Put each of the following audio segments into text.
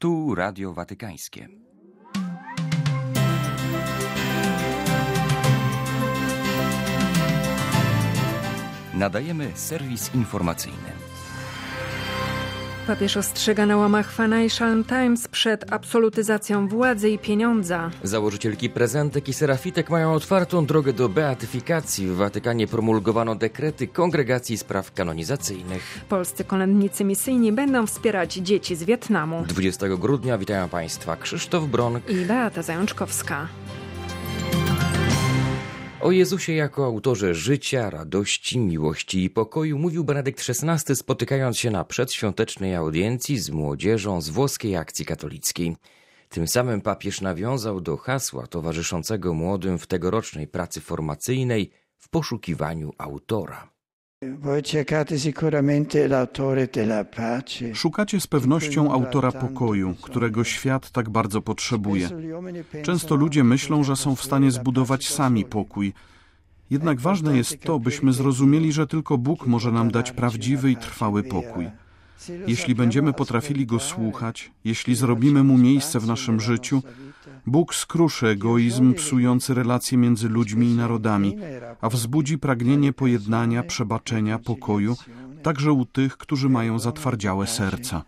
Tu Radio Watykańskie. Nadajemy serwis informacyjny. Papież ostrzega na łamach Financial Times przed absolutyzacją władzy i pieniądza. Założycielki prezentek i serafitek mają otwartą drogę do beatyfikacji. W Watykanie promulgowano dekrety Kongregacji Spraw Kanonizacyjnych. Polscy kolędnicy misyjni będą wspierać dzieci z Wietnamu. 20 grudnia witają Państwa Krzysztof Bronk i Beata Zajączkowska. O Jezusie jako autorze życia, radości, miłości i pokoju mówił Benedykt XVI, spotykając się na przedświątecznej audiencji z młodzieżą z włoskiej akcji katolickiej. Tym samym papież nawiązał do hasła towarzyszącego młodym w tegorocznej pracy formacyjnej w poszukiwaniu autora. Szukacie z pewnością autora pokoju, którego świat tak bardzo potrzebuje. Często ludzie myślą, że są w stanie zbudować sami pokój. Jednak ważne jest to, byśmy zrozumieli, że tylko Bóg może nam dać prawdziwy i trwały pokój. Jeśli będziemy potrafili Go słuchać, jeśli zrobimy Mu miejsce w naszym życiu, Bóg skruszy egoizm psujący relacje między ludźmi i narodami, a wzbudzi pragnienie pojednania, przebaczenia, pokoju, także u tych, którzy mają zatwardziałe serca.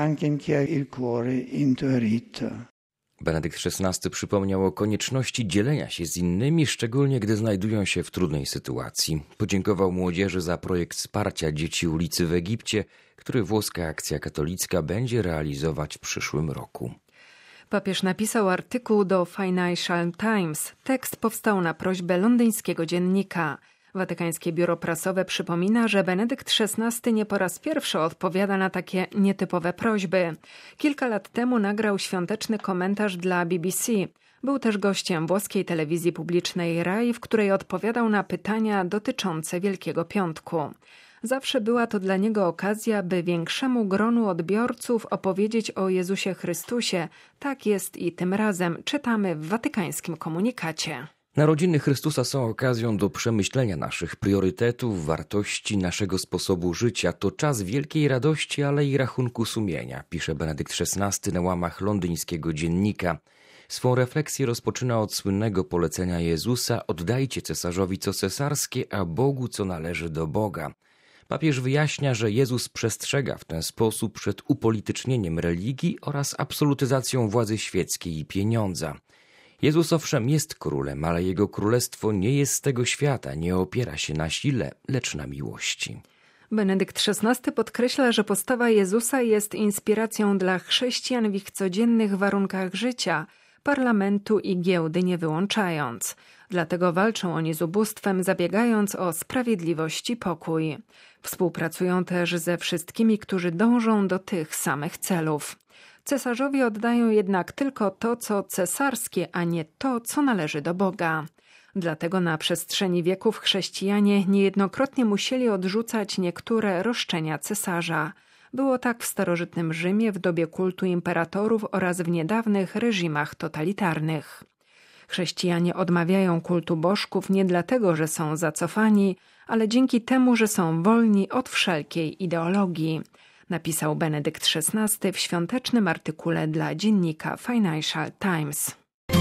Benedykt XVI przypomniał o konieczności dzielenia się z innymi, szczególnie gdy znajdują się w trudnej sytuacji. Podziękował młodzieży za projekt wsparcia dzieci ulicy w Egipcie, który włoska akcja katolicka będzie realizować w przyszłym roku. Papież napisał artykuł do Financial Times. Tekst powstał na prośbę londyńskiego dziennika. Watykańskie biuro prasowe przypomina, że Benedykt XVI nie po raz pierwszy odpowiada na takie nietypowe prośby. Kilka lat temu nagrał świąteczny komentarz dla BBC. Był też gościem włoskiej telewizji publicznej RAI, w której odpowiadał na pytania dotyczące Wielkiego Piątku. Zawsze była to dla niego okazja, by większemu gronu odbiorców opowiedzieć o Jezusie Chrystusie. Tak jest i tym razem, czytamy w watykańskim komunikacie. Narodziny Chrystusa są okazją do przemyślenia naszych priorytetów, wartości, naszego sposobu życia. To czas wielkiej radości, ale i rachunku sumienia, pisze Benedykt XVI na łamach londyńskiego dziennika. Swą refleksję rozpoczyna od słynnego polecenia Jezusa: oddajcie cesarzowi co cesarskie, a Bogu co należy do Boga. Papież wyjaśnia, że Jezus przestrzega w ten sposób przed upolitycznieniem religii oraz absolutyzacją władzy świeckiej i pieniądza. Jezus owszem jest królem, ale Jego królestwo nie jest z tego świata, nie opiera się na sile, lecz na miłości. Benedykt XVI podkreśla, że postawa Jezusa jest inspiracją dla chrześcijan w ich codziennych warunkach życia, parlamentu i giełdy nie wyłączając. Dlatego walczą oni z ubóstwem, zabiegając o sprawiedliwość i pokój. Współpracują też ze wszystkimi, którzy dążą do tych samych celów. Cesarzowi oddają jednak tylko to, co cesarskie, a nie to, co należy do Boga. Dlatego na przestrzeni wieków chrześcijanie niejednokrotnie musieli odrzucać niektóre roszczenia cesarza. Było tak w starożytnym Rzymie, w dobie kultu imperatorów oraz w niedawnych reżimach totalitarnych. Chrześcijanie odmawiają kultu bożków nie dlatego, że są zacofani, ale dzięki temu, że są wolni od wszelkiej ideologii, napisał Benedykt XVI w świątecznym artykule dla dziennika Financial Times.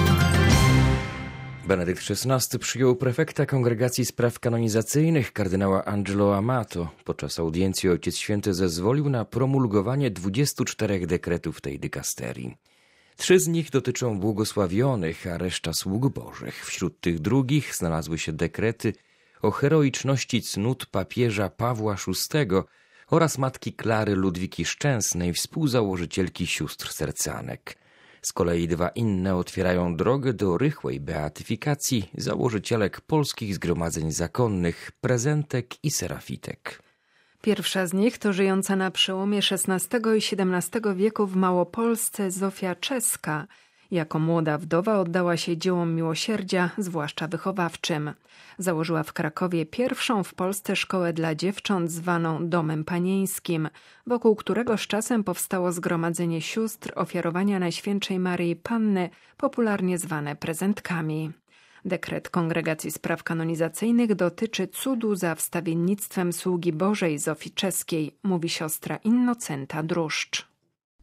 Benedykt XVI przyjął prefekta Kongregacji Spraw Kanonizacyjnych kardynała Angelo Amato. Podczas audiencji Ojciec Święty zezwolił na promulgowanie 24 dekretów tej dykasterii. 3 z nich dotyczą błogosławionych, a reszta sług bożych. Wśród tych drugich znalazły się dekrety o heroiczności cnót papieża Pawła VI oraz matki Klary Ludwiki Szczęsnej, współzałożycielki sióstr sercanek. Z kolei 2 inne otwierają drogę do rychłej beatyfikacji założycielek polskich zgromadzeń zakonnych, prezentek i serafitek. Pierwsza z nich to żyjąca na przełomie XVI i XVII wieku w Małopolsce Zofia Czeska. Jako młoda wdowa oddała się dziełom miłosierdzia, zwłaszcza wychowawczym. Założyła w Krakowie pierwszą w Polsce szkołę dla dziewcząt zwaną Domem Panieńskim, wokół którego z czasem powstało zgromadzenie sióstr ofiarowania Najświętszej Maryi Panny, popularnie zwane prezentkami. Dekret Kongregacji Spraw Kanonizacyjnych dotyczy cudu za wstawiennictwem sługi Bożej Zofii Czeskiej, mówi siostra Innocenta Druszcz.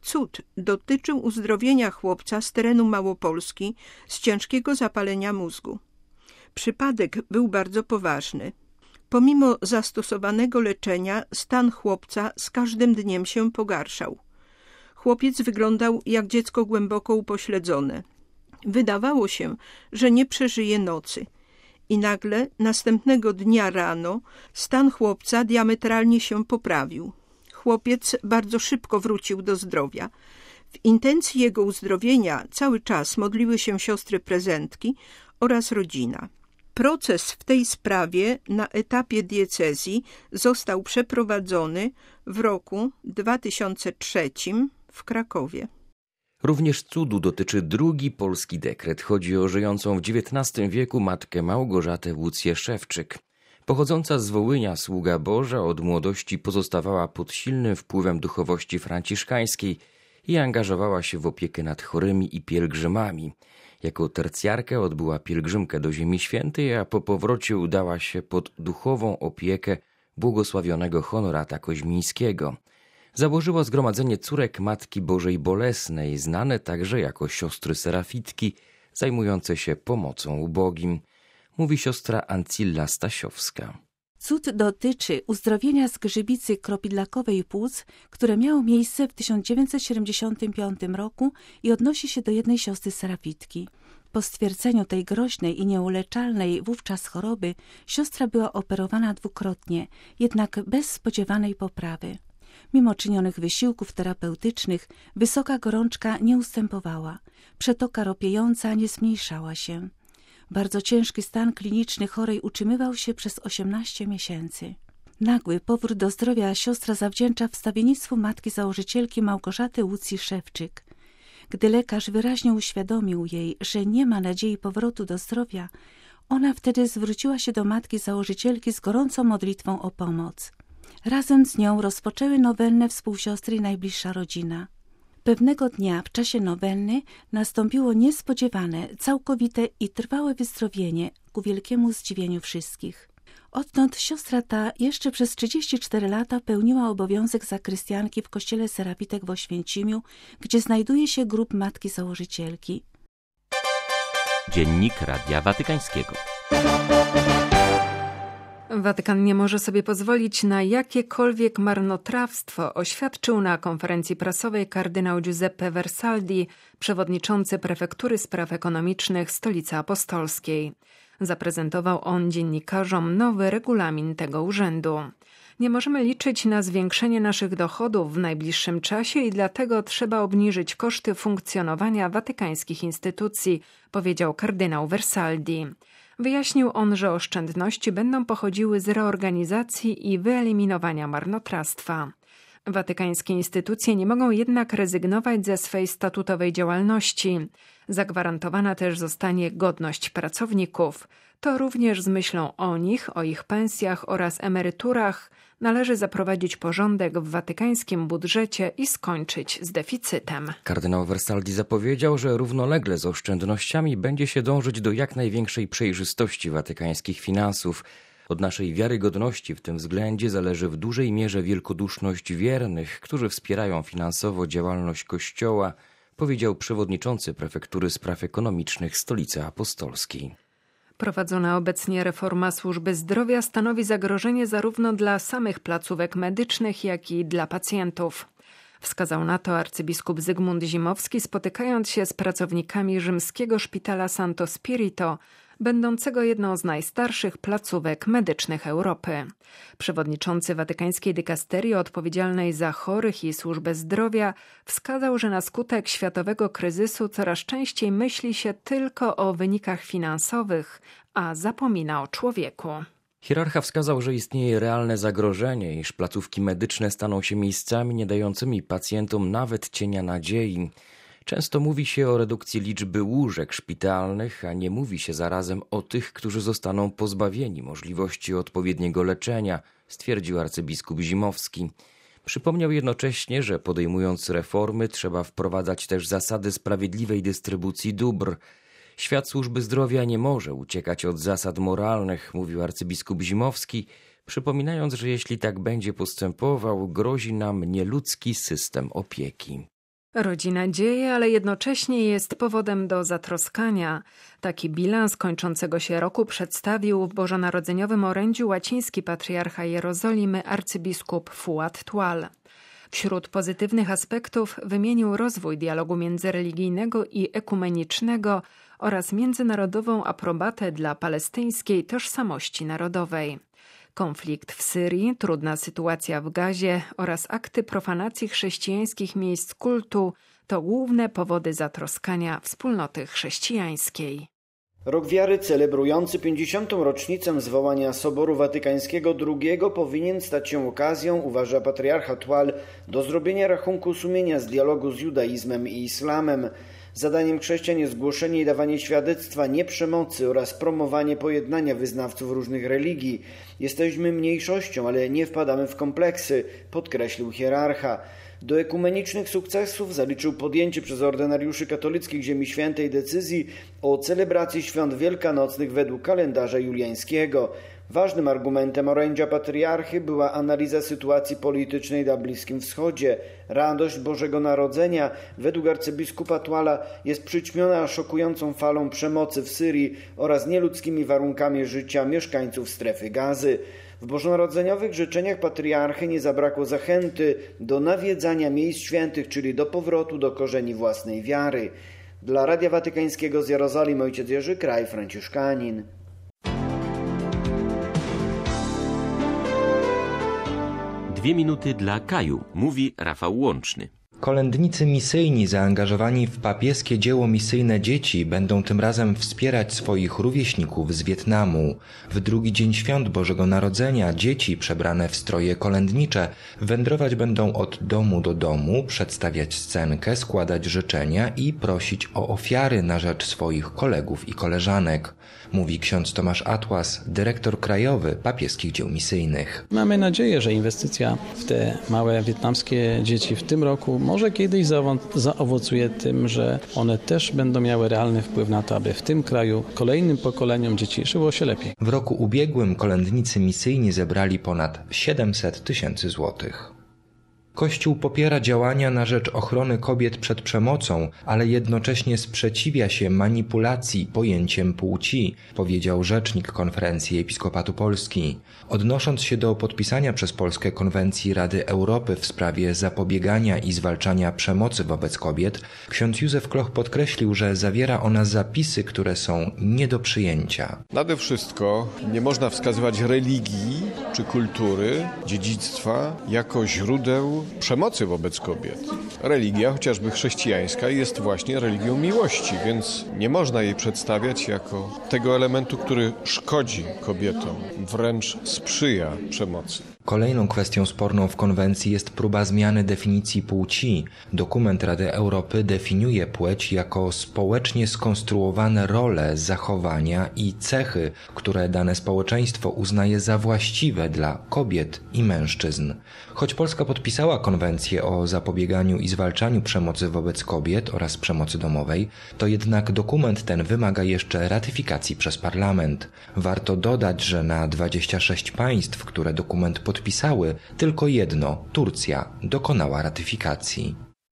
cud dotyczył uzdrowienia chłopca z terenu Małopolski z ciężkiego zapalenia mózgu. Przypadek był bardzo poważny. Pomimo zastosowanego leczenia stan chłopca z każdym dniem się pogarszał. Chłopiec wyglądał jak dziecko głęboko upośledzone. Wydawało się, że nie przeżyje nocy. I nagle następnego dnia rano stan chłopca diametralnie się poprawił. Chłopiec bardzo szybko wrócił do zdrowia. W intencji jego uzdrowienia cały czas modliły się siostry prezentki oraz rodzina. Proces w tej sprawie na etapie diecezji został przeprowadzony w roku 2003 w Krakowie. Również cudu dotyczy drugi polski dekret. Chodzi o żyjącą w XIX wieku matkę Małgorzatę Łucję Szewczyk. Pochodząca z Wołynia sługa Boża od młodości pozostawała pod silnym wpływem duchowości franciszkańskiej i angażowała się w opiekę nad chorymi i pielgrzymami. Jako tercjarkę odbyła pielgrzymkę do Ziemi Świętej, a po powrocie udała się pod duchową opiekę błogosławionego Honorata Koźmińskiego. Założyła Zgromadzenie Córek Matki Bożej Bolesnej, znane także jako siostry serafitki, zajmujące się pomocą ubogim, mówi siostra Ancilla Stasiowska. Cud dotyczy uzdrowienia z grzybicy kropidlakowej płuc, które miało miejsce w 1975 roku i odnosi się do jednej siostry serafitki. Po stwierdzeniu tej groźnej i nieuleczalnej wówczas choroby siostra była operowana dwukrotnie, jednak bez spodziewanej poprawy. Mimo czynionych wysiłków terapeutycznych wysoka gorączka nie ustępowała, przetoka ropiejąca nie zmniejszała się. Bardzo ciężki stan kliniczny chorej utrzymywał się przez 18 miesięcy. Nagły powrót do zdrowia siostra zawdzięcza wstawiennictwu matki założycielki Małgorzaty Łucji Szewczyk. Gdy lekarz wyraźnie uświadomił jej, że nie ma nadziei powrotu do zdrowia, ona wtedy zwróciła się do matki założycielki z gorącą modlitwą o pomoc. Razem z nią rozpoczęły nowennę współsiostry i najbliższa rodzina. Pewnego dnia w czasie nowenny nastąpiło niespodziewane, całkowite i trwałe wyzdrowienie ku wielkiemu zdziwieniu wszystkich. Odtąd siostra ta jeszcze przez 34 lata pełniła obowiązek zakrystianki w kościele Serafitek w Oświęcimiu, gdzie znajduje się grób matki założycielki. Dziennik Radia Watykańskiego. Watykan nie może sobie pozwolić na jakiekolwiek marnotrawstwo, oświadczył na konferencji prasowej kardynał Giuseppe Versaldi, przewodniczący prefektury spraw ekonomicznych Stolicy Apostolskiej. Zaprezentował on dziennikarzom nowy regulamin tego urzędu. Nie możemy liczyć na zwiększenie naszych dochodów w najbliższym czasie i dlatego trzeba obniżyć koszty funkcjonowania watykańskich instytucji, powiedział kardynał Versaldi. Wyjaśnił on, że oszczędności będą pochodziły z reorganizacji i wyeliminowania marnotrawstwa. Watykańskie instytucje nie mogą jednak rezygnować ze swej statutowej działalności. Zagwarantowana też zostanie godność pracowników. To również z myślą o nich, o ich pensjach oraz emeryturach należy zaprowadzić porządek w watykańskim budżecie i skończyć z deficytem. Kardynał Versaldi zapowiedział, że równolegle z oszczędnościami będzie się dążyć do jak największej przejrzystości watykańskich finansów. Od naszej wiarygodności w tym względzie zależy w dużej mierze wielkoduszność wiernych, którzy wspierają finansowo działalność Kościoła, powiedział przewodniczący prefektury spraw ekonomicznych Stolicy Apostolskiej. Prowadzona obecnie reforma służby zdrowia stanowi zagrożenie zarówno dla samych placówek medycznych, jak i dla pacjentów. Wskazał na to arcybiskup Zygmunt Zimowski, spotykając się z pracownikami rzymskiego szpitala Santo Spirito, będącego jedną z najstarszych placówek medycznych Europy. Przewodniczący watykańskiej dykasterii odpowiedzialnej za chorych i służbę zdrowia wskazał, że na skutek światowego kryzysu coraz częściej myśli się tylko o wynikach finansowych, a zapomina o człowieku. Hierarcha wskazał, że istnieje realne zagrożenie, iż placówki medyczne staną się miejscami nie dającymi pacjentom nawet cienia nadziei. Często mówi się o redukcji liczby łóżek szpitalnych, a nie mówi się zarazem o tych, którzy zostaną pozbawieni możliwości odpowiedniego leczenia, stwierdził arcybiskup Zimowski. Przypomniał jednocześnie, że podejmując reformy trzeba wprowadzać też zasady sprawiedliwej dystrybucji dóbr. Świat służby zdrowia nie może uciekać od zasad moralnych, mówił arcybiskup Zimowski, przypominając, że jeśli tak będzie postępował, grozi nam nieludzki system opieki. Rodzi nadzieję, ale jednocześnie jest powodem do zatroskania. Taki bilans kończącego się roku przedstawił w bożonarodzeniowym orędziu łaciński patriarcha Jerozolimy arcybiskup Fuad Tual. Wśród pozytywnych aspektów wymienił rozwój dialogu międzyreligijnego i ekumenicznego oraz międzynarodową aprobatę dla palestyńskiej tożsamości narodowej. Konflikt w Syrii, trudna sytuacja w Gazie oraz akty profanacji chrześcijańskich miejsc kultu to główne powody zatroskania wspólnoty chrześcijańskiej. Rok Wiary celebrujący 50. rocznicę zwołania Soboru Watykańskiego II powinien stać się okazją, uważa patriarcha Tual, do zrobienia rachunku sumienia z dialogu z judaizmem i islamem. Zadaniem chrześcijan jest głoszenie i dawanie świadectwa nieprzemocy oraz promowanie pojednania wyznawców różnych religii. Jesteśmy mniejszością, ale nie wpadamy w kompleksy, podkreślił hierarcha. Do ekumenicznych sukcesów zaliczył podjęcie przez ordynariuszy katolickich Ziemi Świętej decyzji o celebracji świąt wielkanocnych według kalendarza juliańskiego. Ważnym argumentem orędzia patriarchy była analiza sytuacji politycznej na Bliskim Wschodzie. Radość Bożego Narodzenia, według arcybiskupa Tuala, jest przyćmiona szokującą falą przemocy w Syrii oraz nieludzkimi warunkami życia mieszkańców strefy Gazy. W bożonarodzeniowych życzeniach patriarchy nie zabrakło zachęty do nawiedzania miejsc świętych, czyli do powrotu do korzeni własnej wiary. Dla Radia Watykańskiego z Jerozolimy ojciec Jerzy Kraj, franciszkanin. Dwie minuty dla Kaju, mówi Rafał Łączny. Kolędnicy misyjni zaangażowani w papieskie dzieło misyjne dzieci będą tym razem wspierać swoich rówieśników z Wietnamu. W drugi dzień świąt Bożego Narodzenia dzieci przebrane w stroje kolędnicze wędrować będą od domu do domu, przedstawiać scenkę, składać życzenia i prosić o ofiary na rzecz swoich kolegów i koleżanek, mówi ksiądz Tomasz Atłas, dyrektor krajowy papieskich dzieł misyjnych. Mamy nadzieję, że inwestycja w te małe wietnamskie dzieci w tym roku może kiedyś zaowocuje tym, że one też będą miały realny wpływ na to, aby w tym kraju kolejnym pokoleniom dzieci żyło się lepiej. W roku ubiegłym kolędnicy misyjni zebrali ponad 700 000 złotych. Kościół popiera działania na rzecz ochrony kobiet przed przemocą, ale jednocześnie sprzeciwia się manipulacji pojęciem płci, powiedział rzecznik Konferencji Episkopatu Polski. Odnosząc się do podpisania przez Polskę Konwencji Rady Europy w sprawie zapobiegania i zwalczania przemocy wobec kobiet, ksiądz Józef Kloch podkreślił, że zawiera ona zapisy, które są nie do przyjęcia. Nade wszystko nie można wskazywać religii czy kultury, dziedzictwa jako źródeł przemocy wobec kobiet. Religia, chociażby chrześcijańska, jest właśnie religią miłości, więc nie można jej przedstawiać jako tego elementu, który szkodzi kobietom, wręcz sprzyja przemocy. Kolejną kwestią sporną w konwencji jest próba zmiany definicji płci. Dokument Rady Europy definiuje płeć jako społecznie skonstruowane role, zachowania i cechy, które dane społeczeństwo uznaje za właściwe dla kobiet i mężczyzn. Choć Polska podpisała konwencję o zapobieganiu i zwalczaniu przemocy wobec kobiet oraz przemocy domowej, to jednak dokument ten wymaga jeszcze ratyfikacji przez Parlament. Warto dodać, że na 26 państw, które dokument podpisały, tylko jedno, Turcja, dokonała ratyfikacji.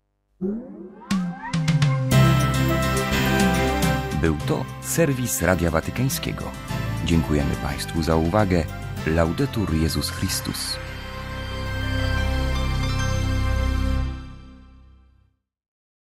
Był to serwis Radia Watykańskiego. Dziękujemy Państwu za uwagę. Laudetur Jezus Chrystus.